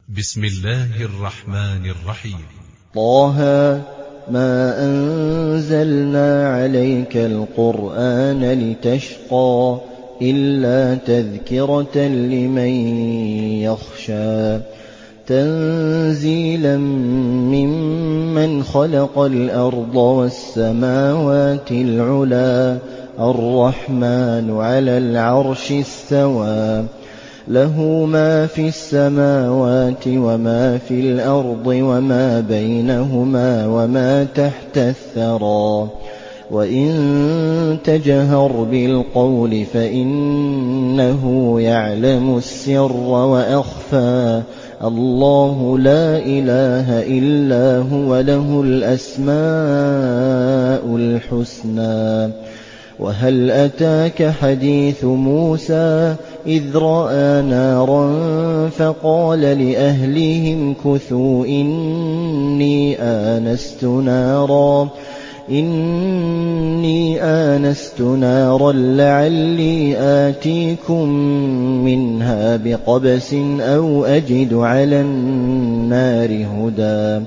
بسم الله الرحمن الرحيم. طه ما أنزلنا عليك القرآن لتشقى إلا تذكرة لمن يخشى تنزيلا ممن خلق الأرض والسماوات العلى الرحمن على العرش استوى له ما في السماوات وما في الأرض وما بينهما وما تحت الثرى وإن تجهر بالقول فإنه يعلم السر وأخفى الله لا إله إلا هو له الأسماء الحسنى وهل أتاك حديث موسى إذ رأى نارا فقال لأهلهم كثوا إني آنست نارا لعلي آتيكم منها بقبس أو أجد على النار هدى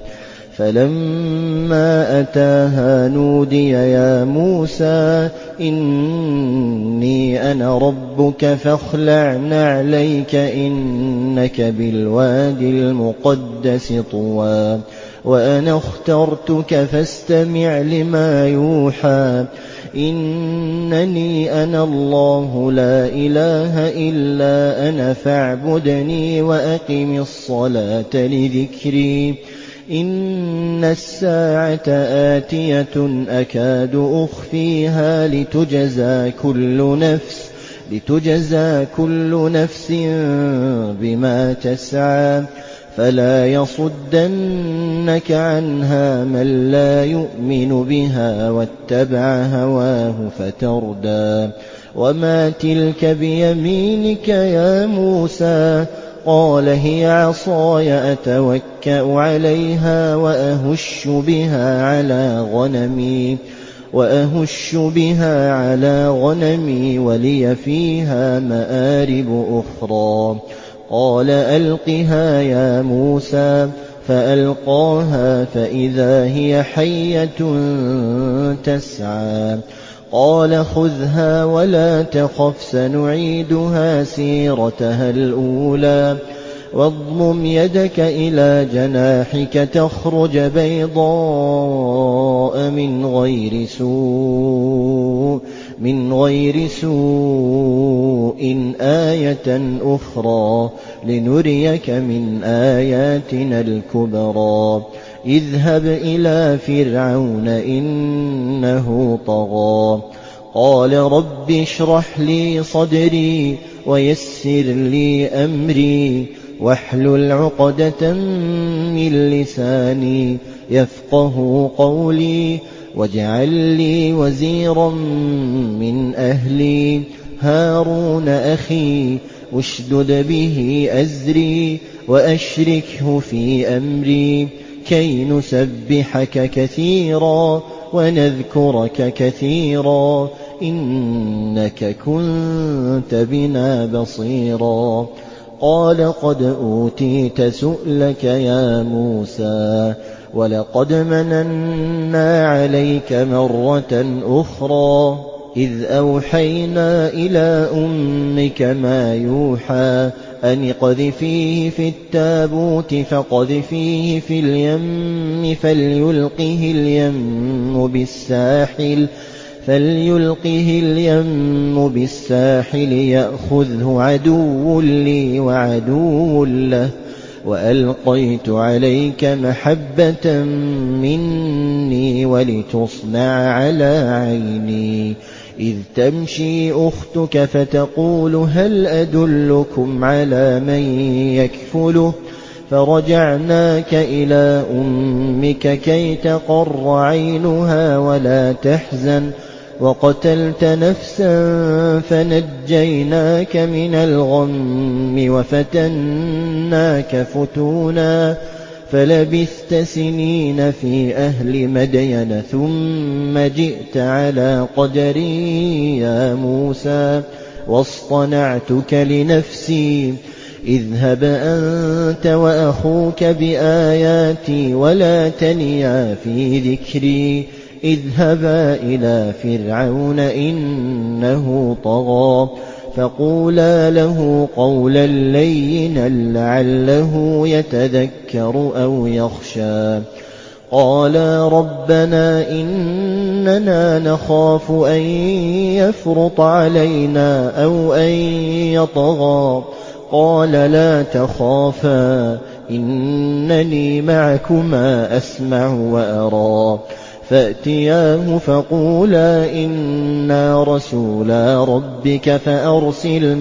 فلما أتاها نودي يا موسى إني أنا ربك فاخلع نعليك إنك بالوادي المقدس طوى وأنا اخترتك فاستمع لما يوحى إنني أنا الله لا إله إلا أنا فاعبدني وأقم الصلاة لذكري إن الساعة آتية أكاد أخفيها لتجزى كل نفس بما تسعى فلا يصدنك عنها من لا يؤمن بها واتبع هواه فتردى وما تلك بيمينك يا موسى قال هي عصاي أتوكأ عليها وأهش بها على غنمي ولي فيها مآرب أخرى قال ألقها يا موسى فألقاها فإذا هي حية تسعى قال خذها ولا تخف سنعيدها سيرتها الأولى واضمم يدك إلى جناحك تخرج بيضاء من غير سوء آية أخرى لنريك من آياتنا الكبرى اذهب إلى فرعون إنه طغى قال رب اشرح لي صدري ويسر لي أمري واحلل عقدة من لساني يفقه قولي واجعل لي وزيرا من أهلي هارون أخي اشدد به أزري وأشركه في أمري كي نسبحك كثيرا ونذكرك كثيرا إنك كنت بنا بصيرا قال قد أوتيت سؤلك يا موسى ولقد مننا عليك مرة أخرى إذ أوحينا إلى أمك ما يوحى أن اقذفيه في التابوت فاقذفيه في اليم فليلقه اليم بالساحل يأخذه عدو لي وعدو له وألقيت عليك محبة مني ولتصنع على عيني إذ تمشي أختك فتقول هل أدلكم على من يكفله فرجعناك إلى أمك كي تقر عينها ولا تحزن وقتلت نفسا فنجيناك من الغم وفتناك فتونا فلبثت سنين في أهل مدين ثم جئت على قدري يا موسى واصطنعتك لنفسي اذهب أنت وأخوك بآياتي ولا تنيا في ذكري اذهبا إلى فرعون إنه طغى فقولا له قولا لينا لعله يتذكر أو يخشى قالا ربنا إننا نخاف أن يفرط علينا أو أن يطغى قال لا تخافا إنني معكما أسمع وأرى فأتياه فقولا إنا رسولا ربك فأرسل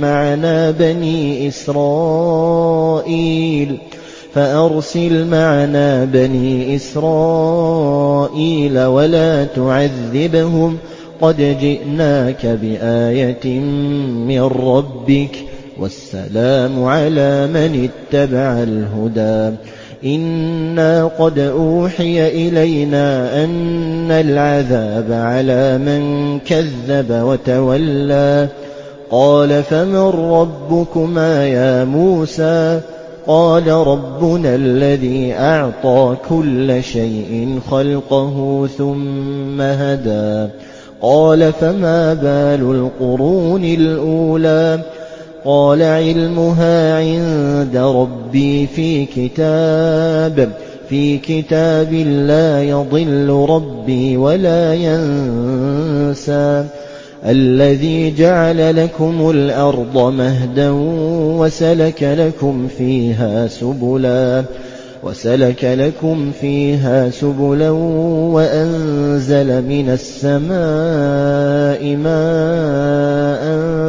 معنا بني إسرائيل ولا تعذبهم قد جئناك بآية من ربك والسلام على من اتبع الهدى إنا قد أوحي إلينا أن العذاب على من كذب وتولى قال فمن ربكما يا موسى قال ربنا الذي أعطى كل شيء خلقه ثم هدى قال فما بال القرون الأولى قال علمها عند ربي في كتاب لا يضل ربي ولا ينسى الذي جعل لكم الأرض مهدا وسلك لكم فيها سبلا وأنزل من السماء ماء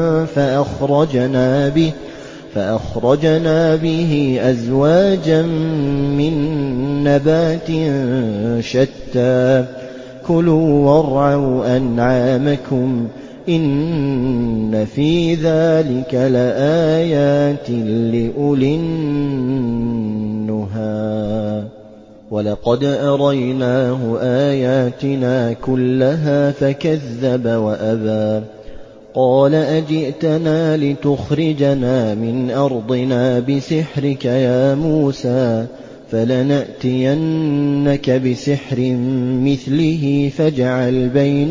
فأخرجنا به أزواجا من نبات شتى كلوا وارعوا أنعامكم إن في ذلك لآيات لأولي النهى ولقد أريناه آياتنا كلها فكذب وأبى قال أجئتنا لتخرجنا من أرضنا بسحرك يا موسى فلنأتينك بسحر مثله فاجعل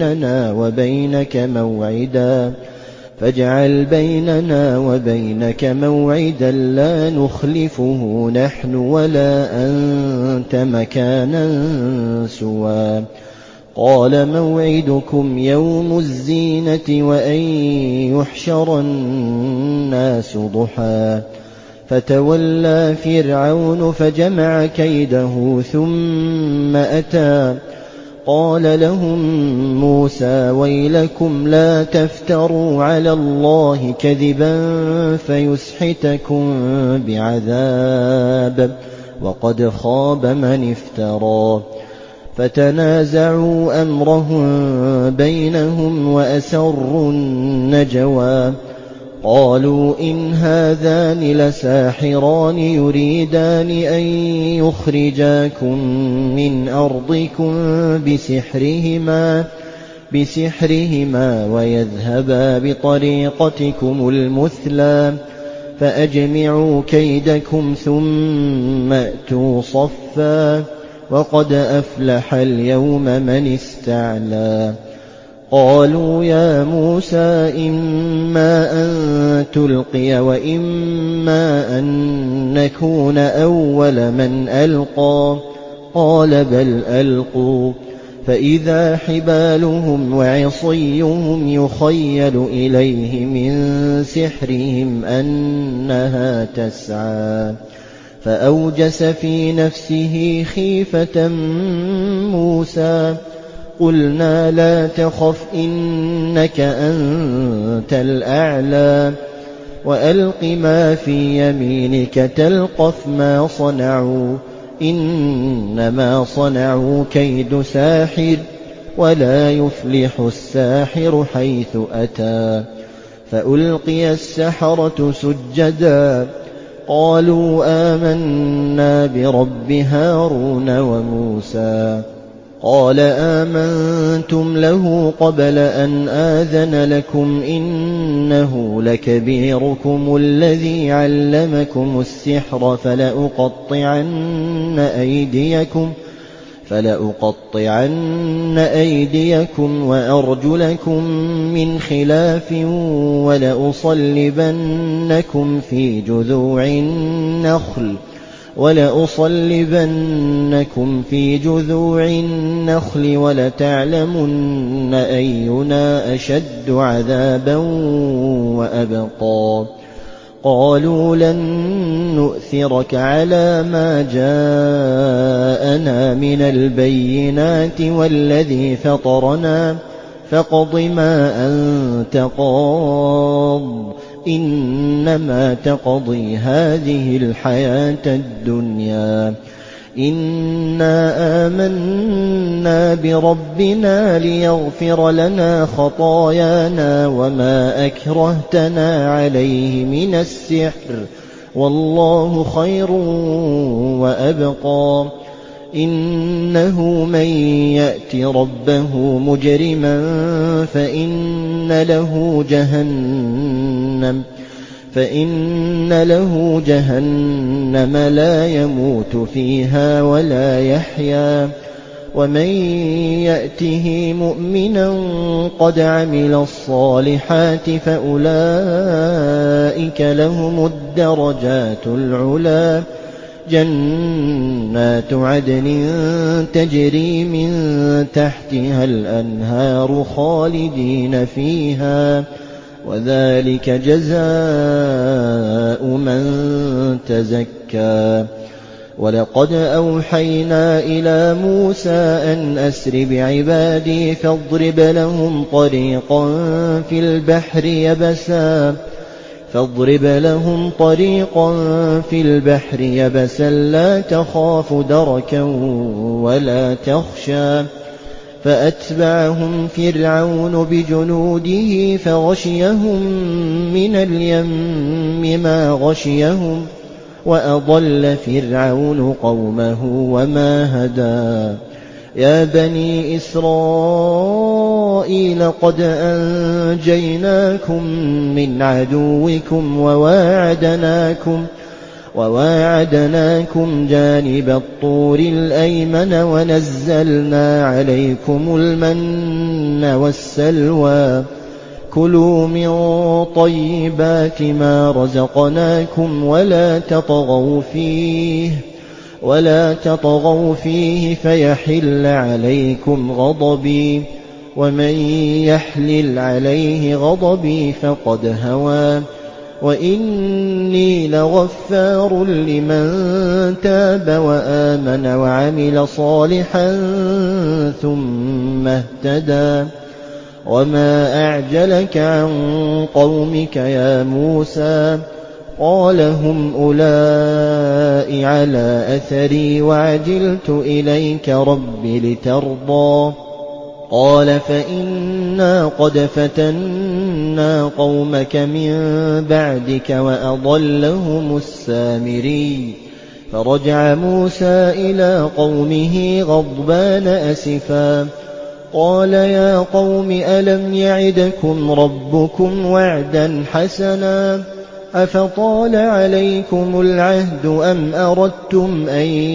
بيننا وبينك موعدا لا نخلفه نحن ولا أنت مكانا سوى قال موعدكم يوم الزينة وأن يحشر الناس ضحى فتولى فرعون فجمع كيده ثم أتى قال لهم موسى ويلكم لا تفتروا على الله كذبا فيسحتكم بعذاب وقد خاب من افترى فتنازعوا أمرهم بينهم وأسروا النجوى قالوا إن هذان لساحران يريدان أن يخرجاكم من أرضكم بسحرهما ويذهبا بطريقتكم المثلى فأجمعوا كيدكم ثم أتوا صفا وقد أفلح اليوم من استعلى قالوا يا موسى إما أن تلقي وإما أن نكون أول من ألقى قال بل ألقوا فإذا حبالهم وعصيهم يخيل إليه من سحرهم أنها تسعى فأوجس في نفسه خيفة موسى قلنا لا تخف إنك أنت الأعلى وألق ما في يمينك تلقف ما صنعوا إنما صنعوا كيد ساحر ولا يفلح الساحر حيث أتى فألقي السحرة سجدا قالوا آمنا برب هارون وموسى قال آمنتم له قبل أن آذن لكم إنه لكبيركم الذي علمكم السحر فلأقطعن أيديكم وأرجلكم من خلاف ولأصلبنكم في جذوع النخل ولتعلمن أينا أشد عذابا وأبقى قالوا لن نؤثرك على ما جاءنا من البينات والذي فطرنا فاقض ما أنت قاض إنما تقضي هذه الحياة الدنيا إنا آمنا بربنا ليغفر لنا خطايانا وما أكرهتنا عليه من السحر والله خير وأبقى إنه من يأت ربه مجرما فإن له جهنم لا يموت فيها ولا يحيا ومن يأته مؤمنا قد عمل الصالحات فأولئك لهم الدرجات العلى جنات عدن تجري من تحتها الأنهار خالدين فيها وذلك جزاء من تزكى ولقد أوحينا إلى موسى أن أسر بعبادي فاضرب لهم طريقا في البحر يبسا لا تخاف دركا ولا تخشى فأتبعهم فرعون بجنوده فغشيهم من اليم ما غشيهم وأضل فرعون قومه وما هدى يا بني إسرائيل قد أنجيناكم من عدوكم وواعدناكم جانب الطور الأيمن ونزلنا عليكم المن والسلوى كلوا من طيبات ما رزقناكم ولا تطغوا فيه فيحل عليكم غضبي ومن يحلل عليه غضبي فقد هوى وإني لغفار لمن تاب وآمن وعمل صالحا ثم اهتدى وما أعجلك عن قومك يا موسى قال هم أولئك على أثري وعجلت إليك رب لترضى قال فإنا قد فتنا قومك من بعدك وأضلهم السامري فرجع موسى إلى قومه غضبان أسفا قال يا قوم ألم يعدكم ربكم وعدا حسنا أفطال عليكم العهد أم أردتم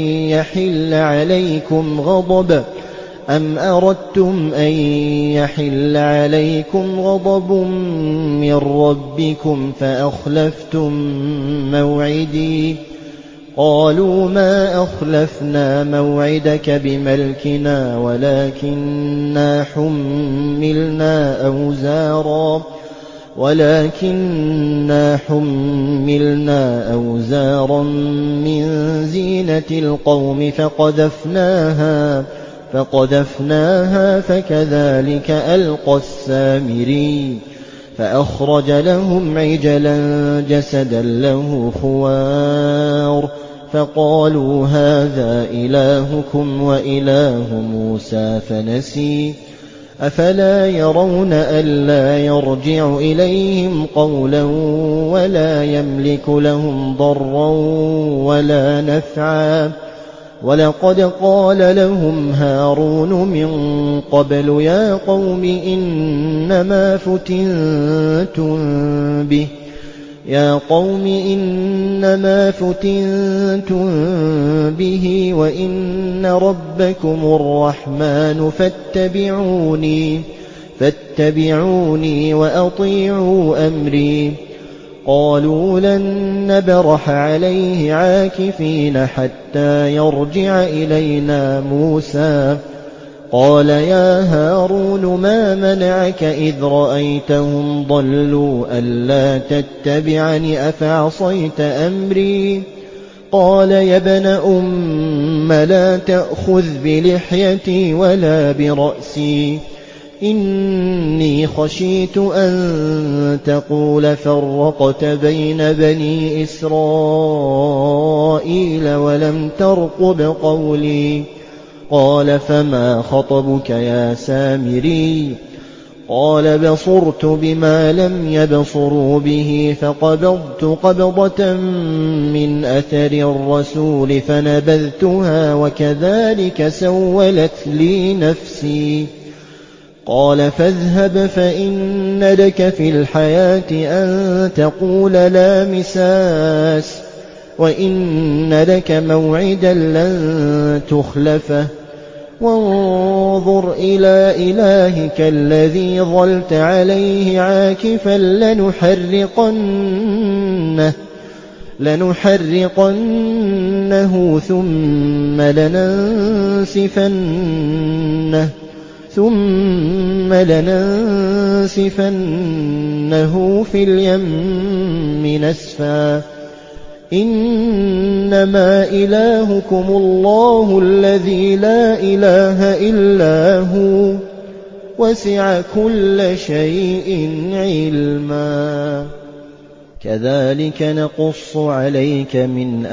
أن يحل عليكم غضب من ربكم فأخلفتم موعدي قالوا ما أخلفنا موعدك بملكنا ولكننا حملنا أوزارا من زينة القوم فقذفناها فكذلك ألقى السامري فأخرج لهم عجلا جسدا له خوار فقالوا هذا إلهكم وإله موسى فنسي أفلا يرون ألا يرجع إليهم قولا ولا يملك لهم ضرا ولا نفعا ولقد قال لهم هارون من قبل يا قوم إنما فتنتم به وإن ربكم الرحمن فاتبعوني وأطيعوا أمري. قالوا لن نبرح عليه عاكفين حتى يرجع إلينا موسى. قال يا هارون ما منعك إذ رأيتهم ضلوا ألا تتبعني أفعصيت أمري؟ قال يا ابن أم لا تأخذ بلحيتي ولا برأسي إني خشيت أن تقول فرقت بين بني إسرائيل ولم ترقب قولي. قال فما خطبك يا سامري؟ قال بصرت بما لم يبصروا به فقبضت قبضة من أثر الرسول فنبذتها وكذلك سولت لي نفسي. قال فاذهب فإن لك في الحياة أن تقول لا مساس وإن لك موعدا لن تخلفه وانظر إلى إلهك الذي ظلت عليه عاكفا لنحرقنه ثم لننسفنه في اليم نسفا. إنما إلهكم الله الذي لا إله إلا هو وسع كل شيء علما. كذلك نقص عليك من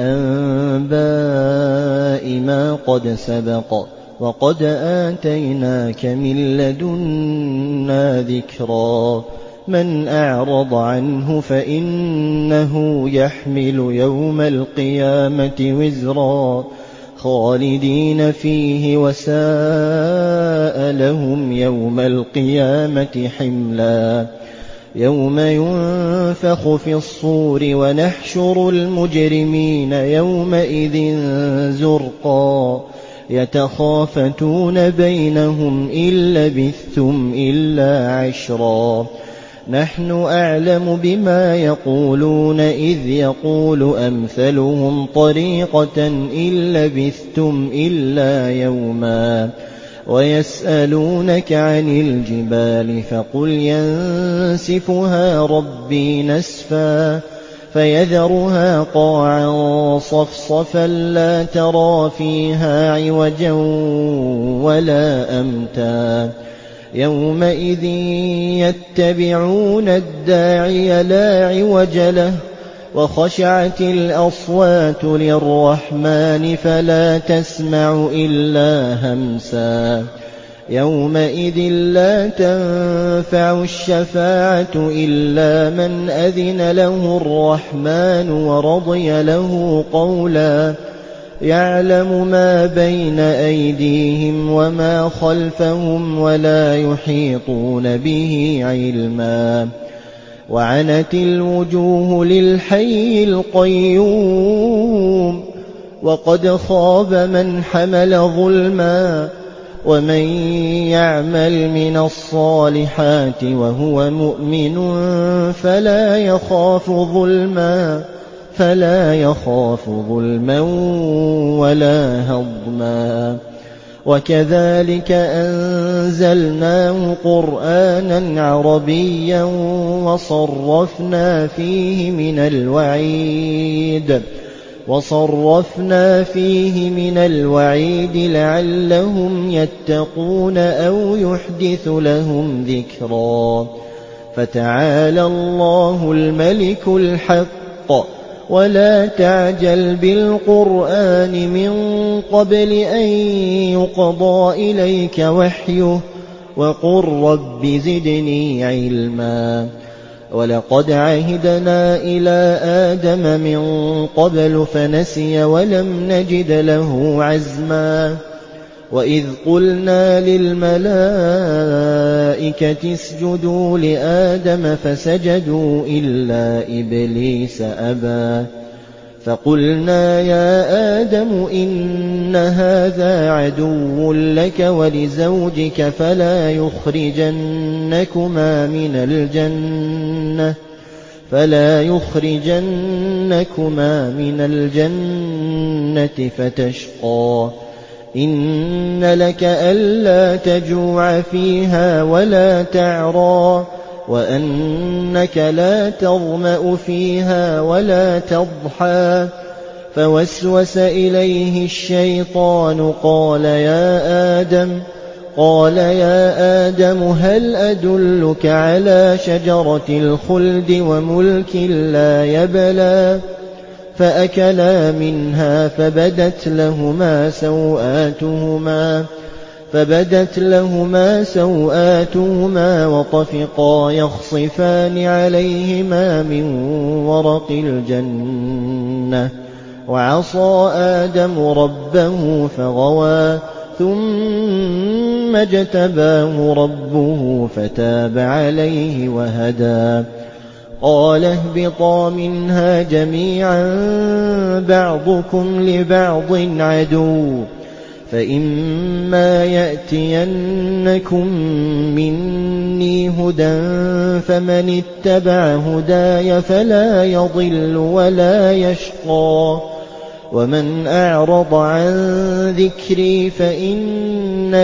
أنباء ما قد سبق وقد آتيناك من لدنا ذكرا. من أعرض عنه فإنه يحمل يوم القيامة وزرا خالدين فيه وساء لهم يوم القيامة حملا. يوم ينفخ في الصور ونحشر المجرمين يومئذ زرقا يتخافتون بينهم إن لبثتم إلا عشرا. نحن أعلم بما يقولون إذ يقول أمثلهم طريقة إن لبثتم إلا يوما. ويسألونك عن الجبال فقل ينسفها ربي نسفا فيذرها قاعا صفصفا لا ترى فيها عوجا ولا أمتا. يومئذ يتبعون الداعي لا عوج له وخشعت الأصوات للرحمن فلا تسمع إلا همسا. يومئذ لا تنفع الشفاعة إلا من أذن له الرحمن ورضي له قولا. يعلم ما بين أيديهم وما خلفهم ولا يحيطون به علما. وعنت الوجوه للحي القيوم وقد خاب من حمل ظلما. ومن يعمل من الصالحات وهو مؤمن فلا يخاف ظلما ولا هضما. وكذلك أنزلناه قرآنا عربيا وصرفنا فيه من الوعيد لعلهم يتقون أو يحدث لهم ذكرا. فتعالى الله الملك الحق ولا تعجل بالقرآن من قبل أن يقضى إليك وحيه وقل رب زدني علما. وَلَقَدْ عَهِدْنَا إِلَىٰ آدَمَ مِن قَبْلُ فَنَسِيَ وَلَمْ نَجِدْ لَهُ عَزْمًا وَإِذْ قُلْنَا لِلْمَلَائِكَةِ اسْجُدُوا لِآدَمَ فَسَجَدُوا إِلَّا إِبْلِيسَ أَبَىٰ فَقُلْنَا يَا آدَمُ إِنَّ هَٰذَا عَدُوٌّ لَّكَ وَلِزَوْجِكَ فَلَا يُخْرِجَنَّكُمَا مِنَ الْجَنَّةِ فَتَشْقَىٰ إِنَّ لَكَ أَلَّا تَجُوعَ فِيهَا وَلَا تَعْرَىٰ وَأَنَّكَ لَا تَظْمَأُ فِيهَا وَلَا تَضْحَىٰ فَوَسْوَسَ إِلَيْهِ الشَّيْطَانُ قَالَ يَا آدَمُ هَلْ أَدُلُّكَ عَلَىٰ شَجَرَةِ الْخُلْدِ وَمُلْكٍ لَّا يَبْلَىٰ فَأَكَلَا مِنْهَا فَبَدَتْ لَهُمَا سَوْآتُهُمَا وَطَفِقَا يَخْصِفَانِ عَلَيْهِمَا مِن وَرَقِ الْجَنَّةِ وَعَصَىٰ آدَمُ رَبَّهُ فَغَوَىٰ ثُمَّ اجْتَبَاهُ رَبُّهُ فَتَابَ عَلَيْهِ وَهَدَىٰ قَالَ اهْبِطَا مِنْهَا جَمِيعًا بَعْضُكُمْ لِبَعْضٍ عَدُوٌّ فَإِمَّا يَأْتِيَنَّكُم مِّنِّي هُدًى فَمَنِ اتَّبَعَ هُدَايَ فَلَا يَضِلُّ وَلَا يَشْقَىٰ وَمَنْ أَعْرَضَ عَن ذِكْرِي فَإِنَّ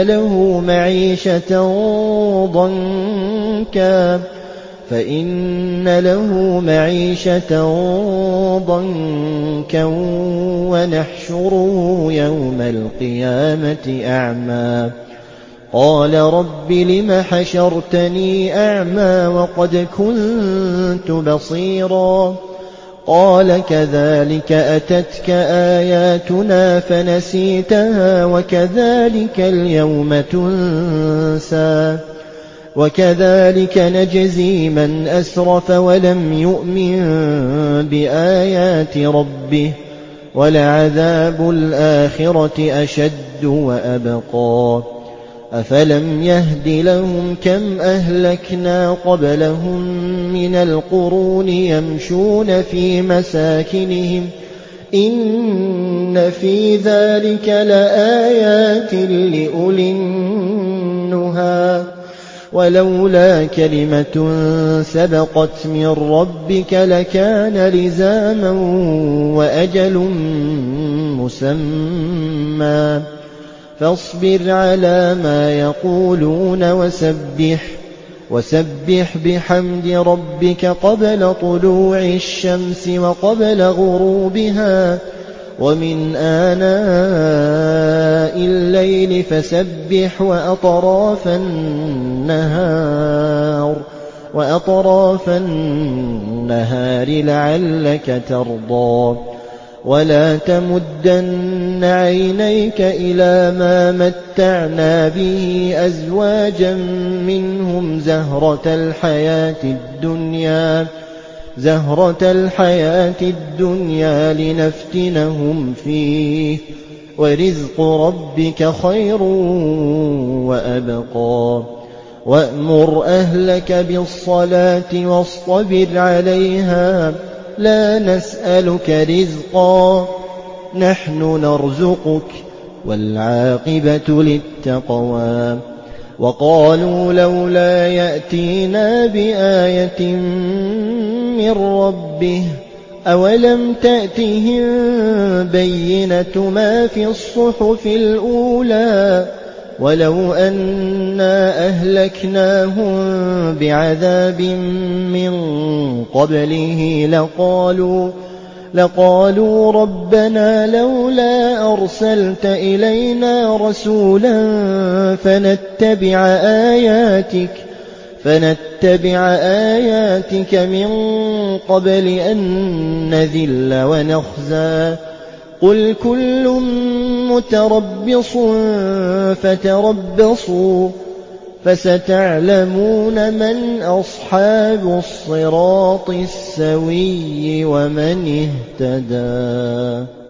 لَهُ مَعِيشَةً ضَنكًا وَنَحْشُرُهُ يَوْمَ الْقِيَامَةِ أَعْمَىٰ قَالَ رَبِّ لِمَ حَشَرْتَنِي أَعْمَىٰ وَقَدْ كُنتُ بَصِيرًا قَالَ كَذَٰلِكَ أَتَتْكَ آيَاتُنَا فَنَسِيتَهَا وَكَذَٰلِكَ الْيَوْمَ تُنسَىٰ وَكَذَٰلِكَ نَجْزِي مَنْ أَسْرَفَ وَلَمْ يُؤْمِن بِآيَاتِ رَبِّهِ وَلَعَذَابُ الْآخِرَةِ أَشَدُّ وَأَبْقَىٰ أَفَلَمْ يَهْدِ لَهُمْ كَمْ أَهْلَكْنَا قَبْلَهُم مِّنَ الْقُرُونِ يَمْشُونَ فِي مَسَاكِنِهِمْ إِنَّ فِي ذَٰلِكَ لَآيَاتٍ لِّأُولِي النُّهَىٰ وَلَوْلَا كَلِمَةٌ سَبَقَتْ مِن رَّبِّكَ لَكَانَ لِزَامًا وَأَجَلٌ مُّسَمًّى فاصبر على ما يقولون وسبح بحمد ربك قبل طلوع الشمس وقبل غروبها ومن آناء الليل فسبح وأطراف النهار لعلك ترضى ولا تمدن عينيك إلى ما متعنا به أزواجا منهم زهرة الحياة الدنيا لنفتنهم فيه ورزق ربك خير وأبقى وأمر أهلك بالصلاة واصطبر عليها لا نسألك رزقا نحن نرزقك والعاقبة للتقوى وقالوا لولا يأتينا بآية من ربه أولم تأتهم بينة ما في الصحف الأولى ولو أنا أهلكناهم بعذاب من قبله لقالوا ربنا لولا أرسلت إلينا رسولا فنتبع آياتك من قبل أن نذل ونخزى قل فستعلمون من أصحاب الصراط السوي ومن اهتدى.